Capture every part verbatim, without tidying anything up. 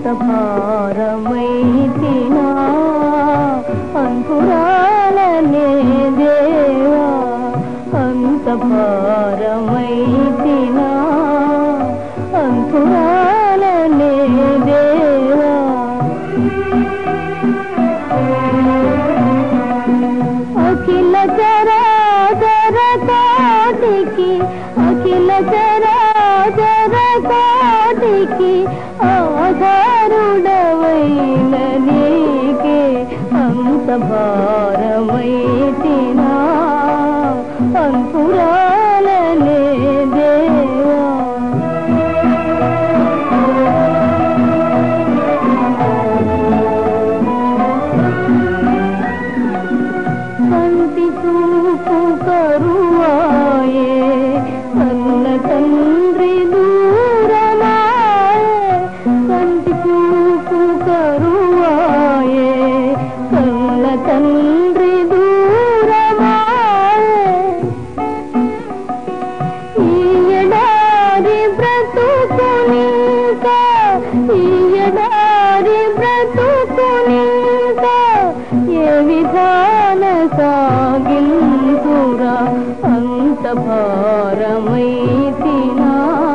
భారమైతినా అంకురాలనే దేవా అంత భారమైతినా అంకురాలనే దేవా అఖిల చరాచర కోటికి అఖిల చరాచర కోటికి ఆధారుడవైన నీకే అంత భారమైతినా అంకురాలనే దేవా కంటి చూపు కరువాయే కన్న తండ్రి దూరమాయే కంటి చూపు కరువాయే కన్న తండ్రి దూరమాయే ఈయడారి బ్రతుకునిక ఈయడారి బ్రతుకునిక ఏ విధాన సాగింతురా అంత భారమైతినా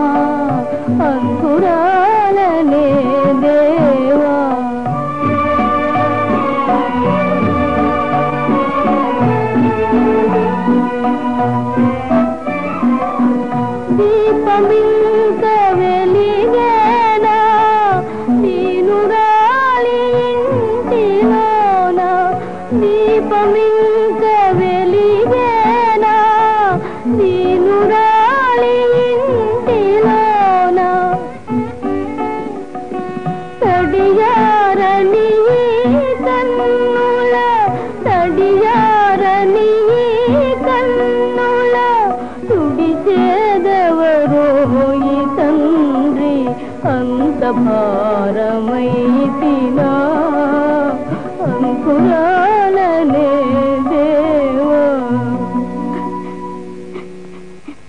అంకురాలనే దేవా దీపమింక వెలిగేనా దీనురాలి ఇంటిలోన దీపమింక వెలిగేనా దీనురాలి ఇంటిలోన తడియారని కన్నుల తడియారని కన్నుల తుడిచేదెవరో ఈ తండ్రి అంత భారమైతినా అంకురా